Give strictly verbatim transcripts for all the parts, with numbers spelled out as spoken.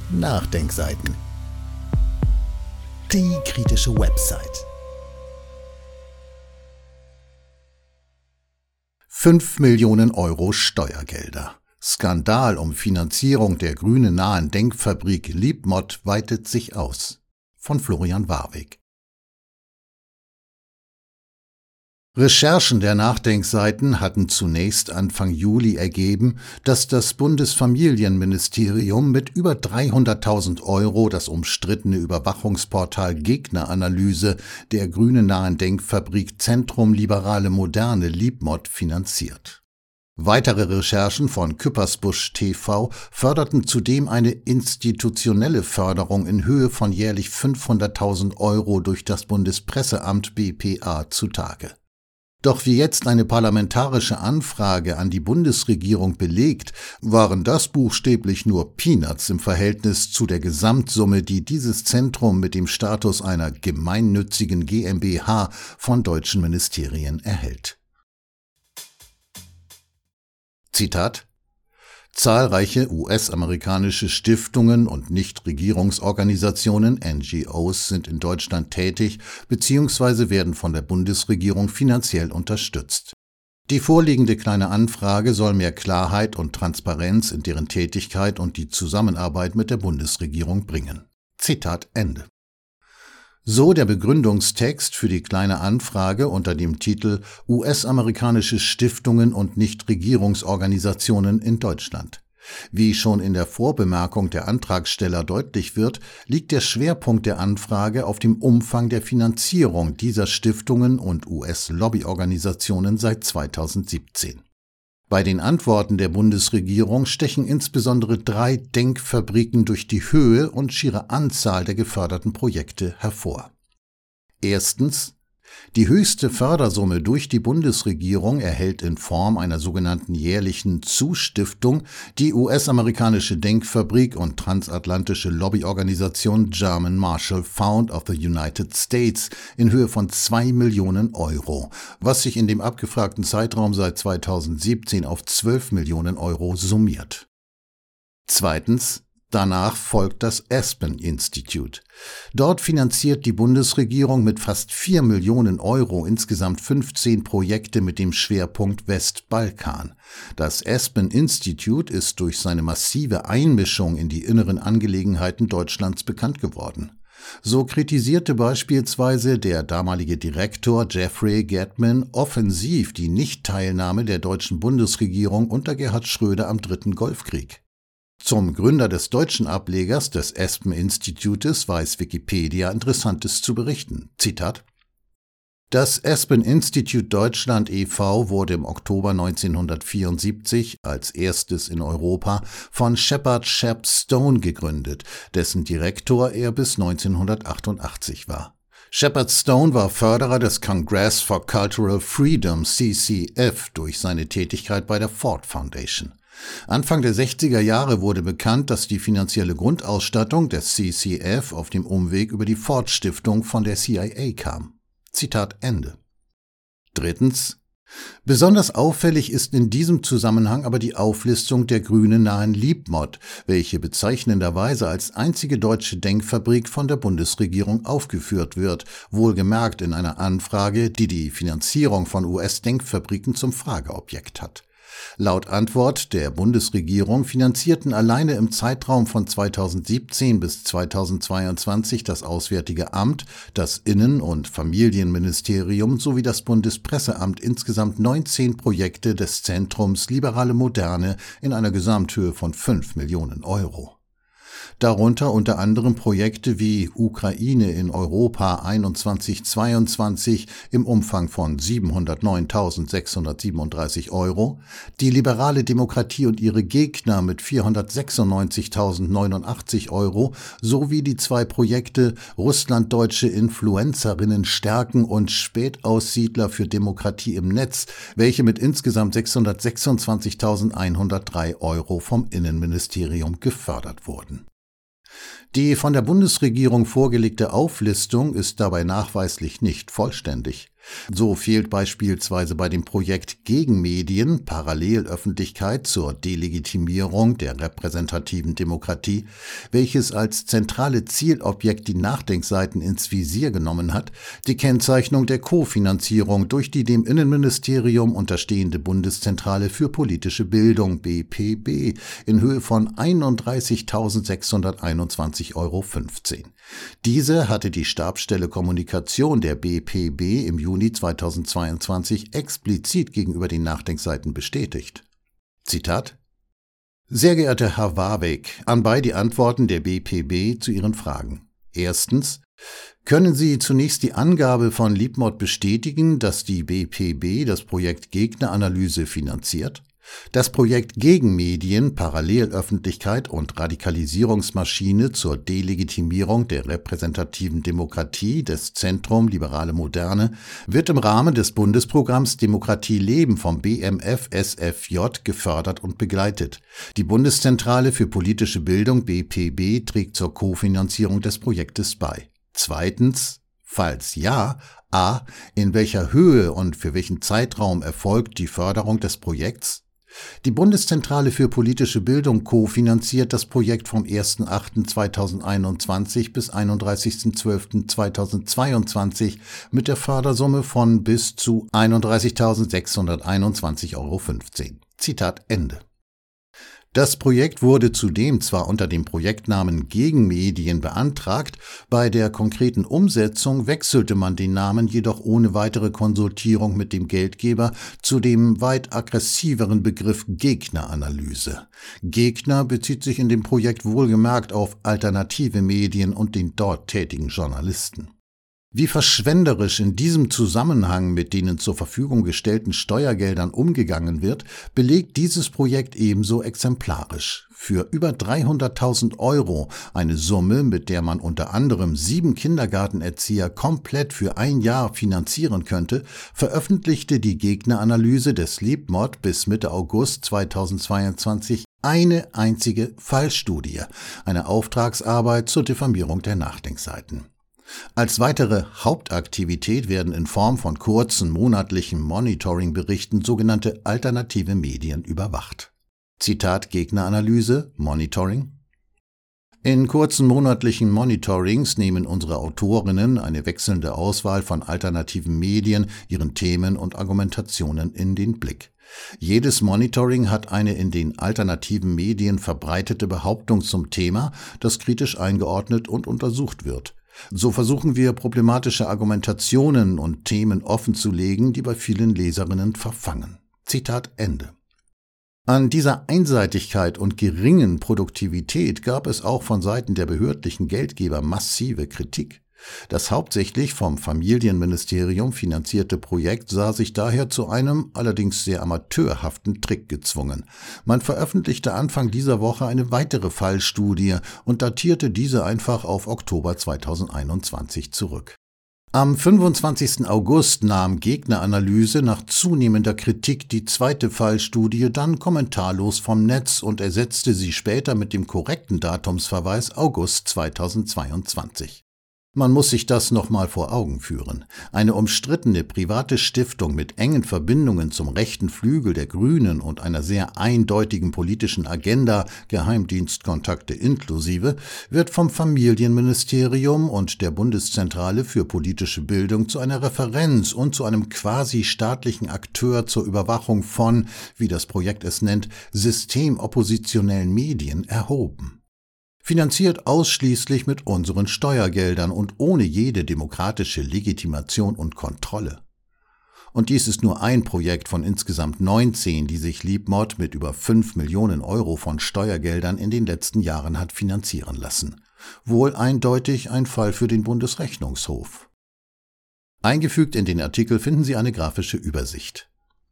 Nachdenkseiten. Die kritische Website. Fünf Millionen Euro Steuergelder. Skandal um Finanzierung der grüne-nahen Denkfabrik Liebmod weitet sich aus. Von Florian Warwick. Recherchen der Nachdenkseiten hatten zunächst Anfang Juli ergeben, dass das Bundesfamilienministerium mit über dreihunderttausend Euro das umstrittene Überwachungsportal Gegneranalyse der grüne-nahen Denkfabrik Zentrum Liberale Moderne Liebmod finanziert. Weitere Recherchen von Küppersbusch T V förderten zudem eine institutionelle Förderung in Höhe von jährlich fünfhunderttausend Euro durch das Bundespresseamt B P A zutage. Doch wie jetzt eine parlamentarische Anfrage an die Bundesregierung belegt, waren das buchstäblich nur Peanuts im Verhältnis zu der Gesamtsumme, die dieses Zentrum mit dem Status einer gemeinnützigen GmbH von deutschen Ministerien erhält. Zitat: Zahlreiche U S-amerikanische Stiftungen und Nichtregierungsorganisationen N G Os sind in Deutschland tätig bzw. werden von der Bundesregierung finanziell unterstützt. Die vorliegende kleine Anfrage soll mehr Klarheit und Transparenz in deren Tätigkeit und die Zusammenarbeit mit der Bundesregierung bringen. Zitat Ende. So der Begründungstext für die kleine Anfrage unter dem Titel U S-amerikanische Stiftungen und Nichtregierungsorganisationen in Deutschland. Wie schon in der Vorbemerkung der Antragsteller deutlich wird, liegt der Schwerpunkt der Anfrage auf dem Umfang der Finanzierung dieser Stiftungen und U S-Lobbyorganisationen seit zweitausendsiebzehn. Bei den Antworten der Bundesregierung stechen insbesondere drei Denkfabriken durch die Höhe und schiere Anzahl der geförderten Projekte hervor. Erstens: Die höchste Fördersumme durch die Bundesregierung erhält in Form einer sogenannten jährlichen Zustiftung die U S-amerikanische Denkfabrik und transatlantische Lobbyorganisation German Marshall Fund of the United States in Höhe von zwei Millionen Euro, was sich in dem abgefragten Zeitraum seit zweitausendsiebzehn auf zwölf Millionen Euro summiert. Zweitens: Danach folgt das Aspen Institute. Dort finanziert die Bundesregierung mit fast vier Millionen Euro insgesamt fünfzehn Projekte mit dem Schwerpunkt Westbalkan. Das Aspen Institute ist durch seine massive Einmischung in die inneren Angelegenheiten Deutschlands bekannt geworden. So kritisierte beispielsweise der damalige Direktor Jeffrey Gettman offensiv die Nichtteilnahme der deutschen Bundesregierung unter Gerhard Schröder am Dritten Golfkrieg. Zum Gründer des deutschen Ablegers des Aspen Institutes weiß Wikipedia Interessantes zu berichten. Zitat: Das Aspen Institute Deutschland e V wurde im Oktober neunzehnhundertvierundsiebzig als erstes in Europa von Shepard Shep Stone gegründet, dessen Direktor er bis neunzehnhundertachtundachtzig war. Shepard Stone war Förderer des Congress for Cultural Freedom C C F durch seine Tätigkeit bei der Ford Foundation. Anfang der sechziger Jahre wurde bekannt, dass die finanzielle Grundausstattung des C C F auf dem Umweg über die Ford-Stiftung von der C I A kam. Zitat Ende. Drittens: Besonders auffällig ist in diesem Zusammenhang aber die Auflistung der grüne-nahen Liebmod, welche bezeichnenderweise als einzige deutsche Denkfabrik von der Bundesregierung aufgeführt wird, wohlgemerkt in einer Anfrage, die die Finanzierung von U S-Denkfabriken zum Frageobjekt hat. Laut Antwort der Bundesregierung finanzierten alleine im Zeitraum von zweitausendsiebzehn bis zweitausendzweiundzwanzig das Auswärtige Amt, das Innen- und Familienministerium sowie das Bundespresseamt insgesamt neunzehn Projekte des Zentrums Liberale Moderne in einer Gesamthöhe von fünf Millionen Euro. Darunter unter anderem Projekte wie Ukraine in Europa einundzwanzig zweiundzwanzig im Umfang von siebenhundertneuntausendsechshundertsiebenunddreißig Euro, die liberale Demokratie und ihre Gegner mit vierhundertsechsundneunzigtausendneunundachtzig Euro sowie die zwei Projekte Russlanddeutsche Influencerinnen stärken und Spätaussiedler für Demokratie im Netz, welche mit insgesamt sechshundertsechsundzwanzigtausendeinhundertdrei Euro vom Innenministerium gefördert wurden. Die von der Bundesregierung vorgelegte Auflistung ist dabei nachweislich nicht vollständig. So fehlt beispielsweise bei dem Projekt Gegenmedien Parallelöffentlichkeit zur Delegitimierung der repräsentativen Demokratie, welches als zentrale Zielobjekt die Nachdenkseiten ins Visier genommen hat, die Kennzeichnung der Kofinanzierung durch die dem Innenministerium unterstehende Bundeszentrale für politische Bildung B P B in Höhe von einunddreißigtausendsechshunderteinundzwanzig Euro fünfzehn. Diese hatte die Stabsstelle Kommunikation der B P B im Juni zweitausendzweiundzwanzig explizit gegenüber den Nachdenkseiten bestätigt. Zitat: Sehr geehrter Herr Warwick, anbei die Antworten der B P B zu Ihren Fragen. Erstens: Können Sie zunächst die Angabe von Liebmod bestätigen, dass die B P B das Projekt Gegneranalyse finanziert? Das Projekt Gegenmedien, Parallelöffentlichkeit und Radikalisierungsmaschine zur Delegitimierung der repräsentativen Demokratie des Zentrum Liberale Moderne wird im Rahmen des Bundesprogramms Demokratie leben vom B M F S F J gefördert und begleitet. Die Bundeszentrale für politische Bildung B P B trägt zur Kofinanzierung des Projektes bei. Zweitens: Falls ja, a. In welcher Höhe und für welchen Zeitraum erfolgt die Förderung des Projekts? Die Bundeszentrale für politische Bildung kofinanziert das Projekt vom ersten achten zweitausendeinundzwanzig bis einunddreißigsten zwölften zweitausendzweiundzwanzig mit der Fördersumme von bis zu einunddreißigtausendsechshunderteinundzwanzig Euro fünfzehn. Zitat Ende. Das Projekt wurde zudem zwar unter dem Projektnamen Gegenmedien beantragt, bei der konkreten Umsetzung wechselte man den Namen jedoch ohne weitere Konsultierung mit dem Geldgeber zu dem weit aggressiveren Begriff Gegneranalyse. Gegner bezieht sich in dem Projekt wohlgemerkt auf alternative Medien und den dort tätigen Journalisten. Wie verschwenderisch in diesem Zusammenhang mit den zur Verfügung gestellten Steuergeldern umgegangen wird, belegt dieses Projekt ebenso exemplarisch. Für über dreihunderttausend Euro, eine Summe, mit der man unter anderem sieben Kindergartenerzieher komplett für ein Jahr finanzieren könnte, veröffentlichte die Gegneranalyse des Liebmod bis Mitte August zweitausendzweiundzwanzig eine einzige Fallstudie, eine Auftragsarbeit zur Diffamierung der Nachdenkseiten. Als weitere Hauptaktivität werden in Form von kurzen monatlichen Monitoring-Berichten sogenannte alternative Medien überwacht. Zitat Gegneranalyse, Monitoring: In kurzen monatlichen Monitorings nehmen unsere Autorinnen eine wechselnde Auswahl von alternativen Medien, ihren Themen und Argumentationen in den Blick. Jedes Monitoring hat eine in den alternativen Medien verbreitete Behauptung zum Thema, das kritisch eingeordnet und untersucht wird. So versuchen wir, problematische Argumentationen und Themen offenzulegen, die bei vielen Leserinnen verfangen. Zitat Ende. An dieser Einseitigkeit und geringen Produktivität gab es auch von Seiten der behördlichen Geldgeber massive Kritik. Das hauptsächlich vom Familienministerium finanzierte Projekt sah sich daher zu einem allerdings sehr amateurhaften Trick gezwungen. Man veröffentlichte Anfang dieser Woche eine weitere Fallstudie und datierte diese einfach auf Oktober zweitausendeinundzwanzig zurück. Am fünfundzwanzigsten August nahm Gegneranalyse nach zunehmender Kritik die zweite Fallstudie dann kommentarlos vom Netz und ersetzte sie später mit dem korrekten Datumsverweis August zweitausendzweiundzwanzig. Man muss sich das nochmal vor Augen führen. Eine umstrittene private Stiftung mit engen Verbindungen zum rechten Flügel der Grünen und einer sehr eindeutigen politischen Agenda, Geheimdienstkontakte inklusive, wird vom Familienministerium und der Bundeszentrale für politische Bildung zu einer Referenz und zu einem quasi staatlichen Akteur zur Überwachung von, wie das Projekt es nennt, systemoppositionellen Medien erhoben. Finanziert ausschließlich mit unseren Steuergeldern und ohne jede demokratische Legitimation und Kontrolle. Und dies ist nur ein Projekt von insgesamt neunzehn, die sich Liebmod mit über fünf Millionen Euro von Steuergeldern in den letzten Jahren hat finanzieren lassen. Wohl eindeutig ein Fall für den Bundesrechnungshof. Eingefügt in den Artikel finden Sie eine grafische Übersicht.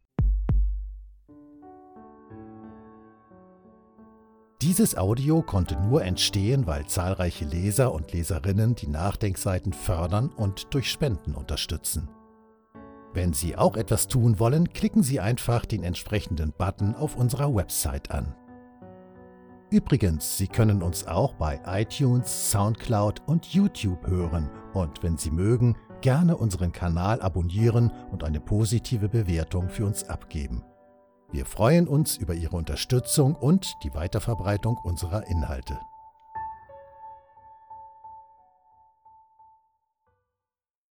Dieses Audio konnte nur entstehen, weil zahlreiche Leser und Leserinnen die Nachdenkseiten fördern und durch Spenden unterstützen. Wenn Sie auch etwas tun wollen, klicken Sie einfach den entsprechenden Button auf unserer Website an. Übrigens, Sie können uns auch bei iTunes, Soundcloud und YouTube hören und wenn Sie mögen, gerne unseren Kanal abonnieren und eine positive Bewertung für uns abgeben. Wir freuen uns über Ihre Unterstützung und die Weiterverbreitung unserer Inhalte.